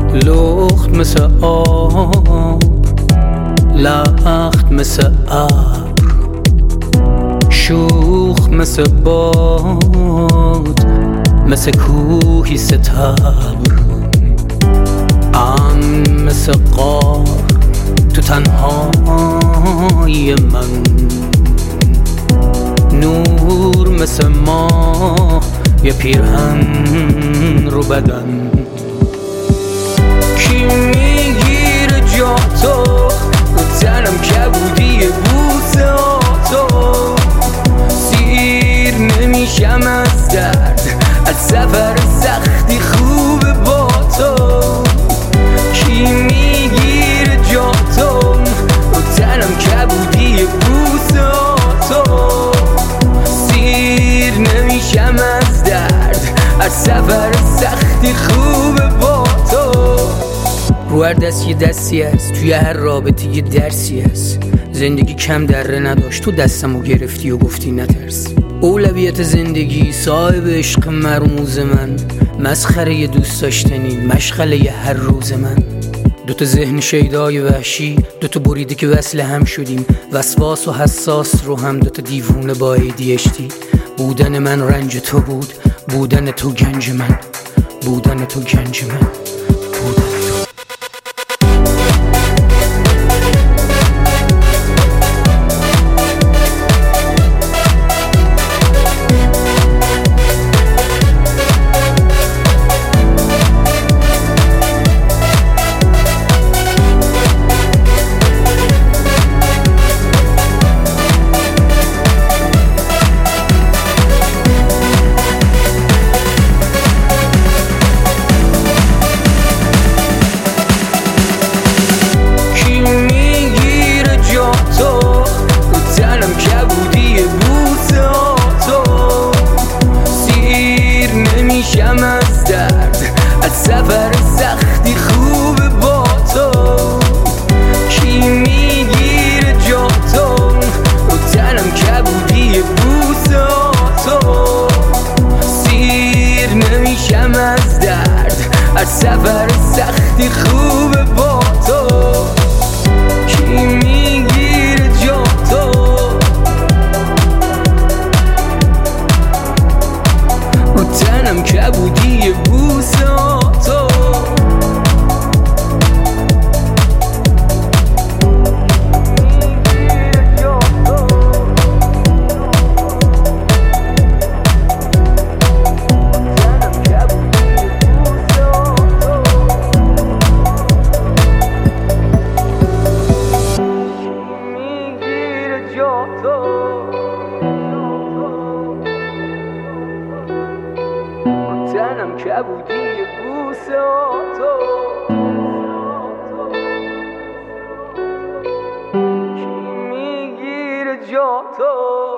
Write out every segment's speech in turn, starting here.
لخت مثل آب، لخت مثل ابر، شوخ مثل باد، مثل کوهی ستبر، مثل غار تو تنهای من، نور مثل ماه یه پیرهن رو بدن. کی میگیره جا تو رو تنم کبودی بوسه تو، سیر نمیشم از درد، از سفر سختی خوبه با تو. کی میگیره جا تو رو تنم کبودی بوسه تو، سیر نمیشم از درد، از سفر سختی خوبه با تو. رو هر دست یه دستی هست، توی هر رابطه یه درسی هست. زندگی کم دره نداشت، تو دستمو گرفتی و گفتی نترس. اولویت زندگی صاحب عشق مرموز من، مسخره ی دوست داشتنی مشغله ی هر روز من. دوتا ذهن شیدای وحشی، دوتا بریده که وصل هم شدیم، وسواس و حساس رو هم دوتا دیوونه با ADHD. بودن من رنج تو بود، بودن تو گنج من، بودن تو گنج من، بودن تو. سفر سختی خوبه با تو. کی میگیره جا تو رو تنم کبودی بوسه تو، سیر نمیشم از درد، از سفر سختی خوبه با تو. کی میگیره جا تو رو تنم کبودی بوسه تو. تنم کبودی بوسه تو، کی میگیره جا تو.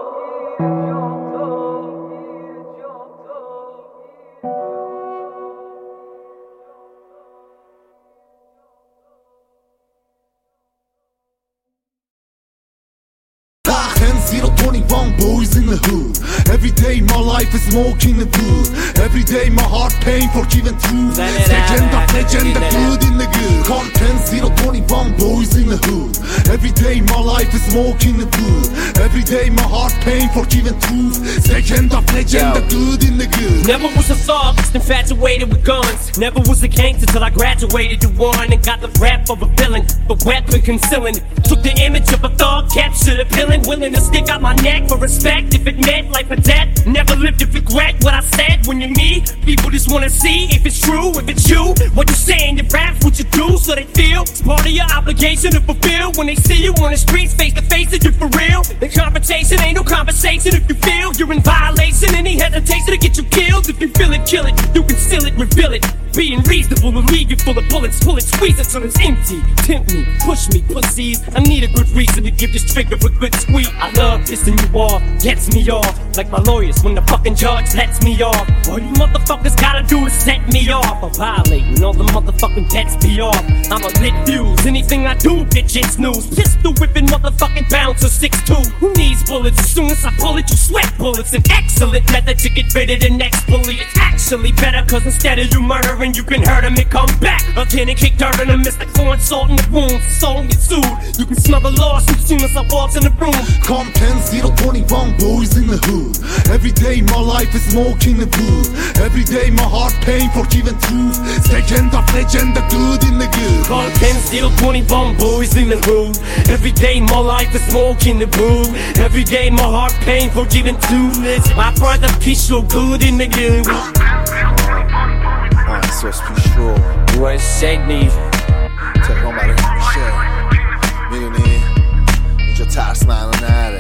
Boys in the hood. Every day my life is smoking the good. Every day my heart pain for giving truth. Legend of legend, the good in the good. Content 021 boys in the hood. Every day my life is smoking the good. Every day my heart pain for giving truth. Legend of legend, the good in the good. Never was a thug, just infatuated with guns. Never was a gangster till I graduated to one and got the rap of a villain, the weapon concealing. Took the image of a thug, captured a villain, willing to stick out my neck for respect if it meant life or death. Never lived to regret what I said. When you meet people, just wanna see if it's true, if it's you. What you say in your raps, what you do, so they feel it's part of your obligation to fulfill. When they see you on the streets, face to face, that you're for real. The confrontation ain't no conversation. If you feel you're in violation, any hesitation to get you killed. If you feel it, kill it. You conceal it, reveal it. Being reasonable will leave you full of bullets. Pull it, squeeze it till it's empty. Tempt me, push me, pussies. I need a good reason to give this trigger a good squeeze. I love pissing you off, gets me off. Like my lawyers when the fucking judge lets me off. All you motherfuckers gotta do is set me off. I'm violating all the motherfucking bets be off. I'm a lit fuse, anything I do, bitch, it's news. Pistol whipping motherfucking bouncer 6'2". Who needs bullets? As soon as I pull it, you sweat bullets. An excellent method to get rid of the next bully. It's actually better, cause instead of you murdering and you can hurt him and come back again and kick dirt in him. It's like throwing salt in the wound, soul and get sued. You can smell the lawsuit soon as I walked in the room. Compton 021 boys in the hood. Every day my life is smoking the wood. Every day my heart pain for giving truth. Second of legend, the good in the good. Compton 021 boys in the hood. Every day my life is smoking the wood. Every day my heart pain for giving truth. My brother peace so good in the good. احساس پیشرو روی سیدنی تهران برای همیشه. میدونی اینجا ترس معنا نره.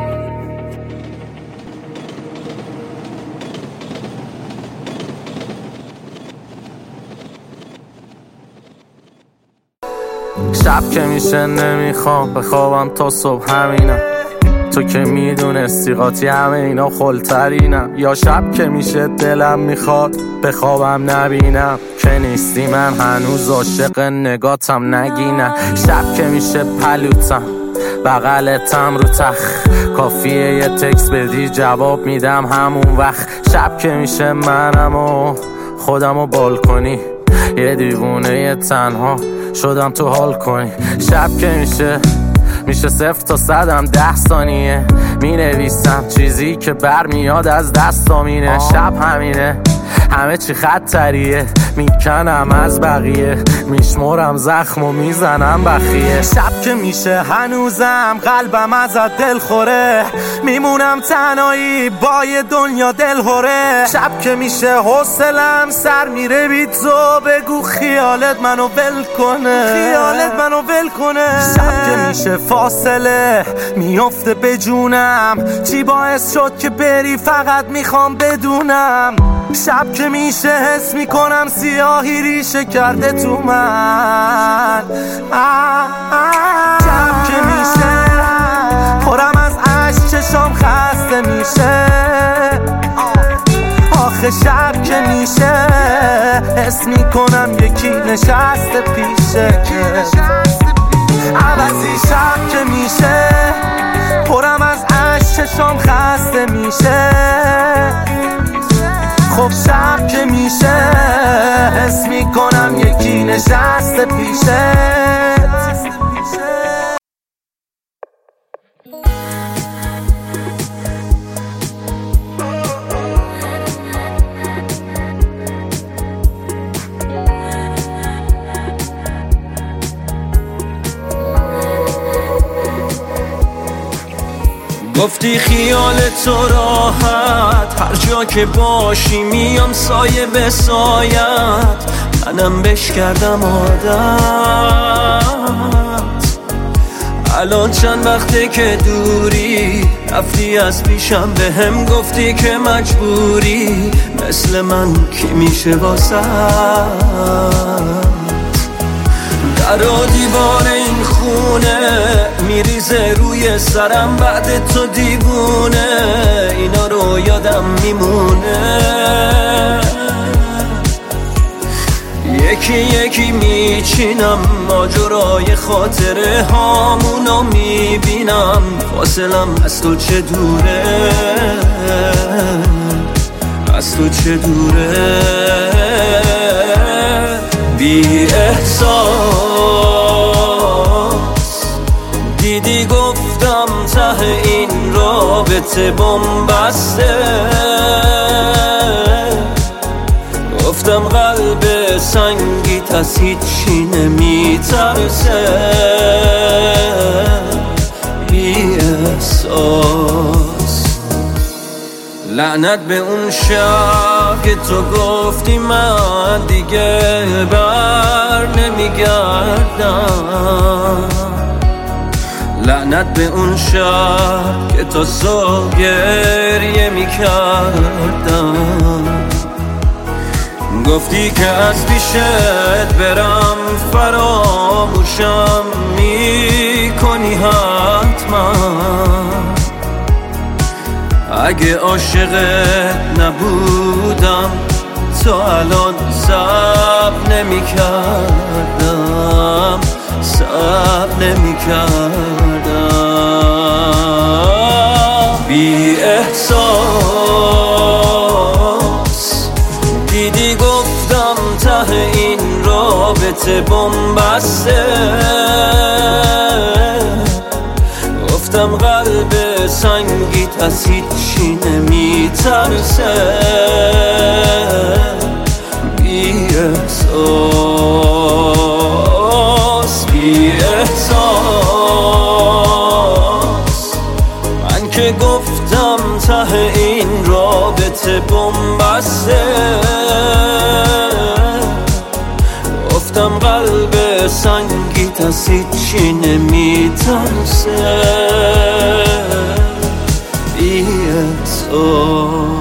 شب که میشه نمیخوام بخوابم تا صبح همینم. تو که میدونستی قاطی همه اینا خلترینم. یا شب که میشه دلم میخواد بخوابم نبینم که نیستی من هنوز عاشق نگاتم نگینم. شب که میشه پلوتم بغلتم رو تخ کافیه یه تکس بدی جواب میدم همون وقت. شب که میشه منم و خودم و بال کنی یه دیوونه یه تنها شدم تو حال کنی. شب که میشه 0 تا 100 10 ثانیه مینویسم چیزی که برمیاد از دستامینه. شب همینه همه چی خطریه میکنم از بقیه میشمرم زخم و میزنم بخیه. شب که میشه هنوزم قلبم ازت دل خوره میمونم تنهایی با یه دنیا دل هوره. شب که میشه حوصلم سر میره بی تو بگو خیالت منو ول کنه. شب که میشه فاصله میفته به جونم چی باعث شد که بری فقط میخوام بدونم. شب که میشه حس میکنم سیاهی ریشه کرده تو من. شب که میشه پرم از عشق چشام خسته میشه. آخه شب که میشه حس میکنم یکی نشسته پیشه عوضی. شب که میشه پرم از عشق چشام خسته میشه. خب شب که میشه حس میکنم یکی نشسته پیشه. گفتی خیال تو راحت هر جا که باشی میام سایه به سایت. منم بش کردم عادت. الان چند وقته که دوری رفتی از پیشم بهم گفتی که مجبوری. مثل من کی میشه واسه در و دیوار این خونه میریزه روی سرم بعد تو دیوونه. اینا رو یادم میمونه یکی یکی میچینم ماجرای خاطره هامونو میبینم. فاصلم از تو چه دوره بی احساس دیدی گفتم ته این رابطه بنبسته. گفتم قلب سنگیت از هیچی نمیترسه. بی احساس لعنت به اون شب که تو گفتی من دیگه بر نمیگردم. لعنت به اون شب که تا صبح گریه میکردم. گفتی که از پیشت برم فراموشم میکنی حتما. اگه عاشقت نبودم تا الان صبر نمی‌کردم. بی احساس دیدی گفتم ته رابطه بنبسته. گفتم قلب سنگیت از هیچی نمیترسه. بی احساس بی احساس، من که گفتم ته این رابطه بنبسته. گفتم قلب سنگیت از هیچی نمیترسه. بی احساس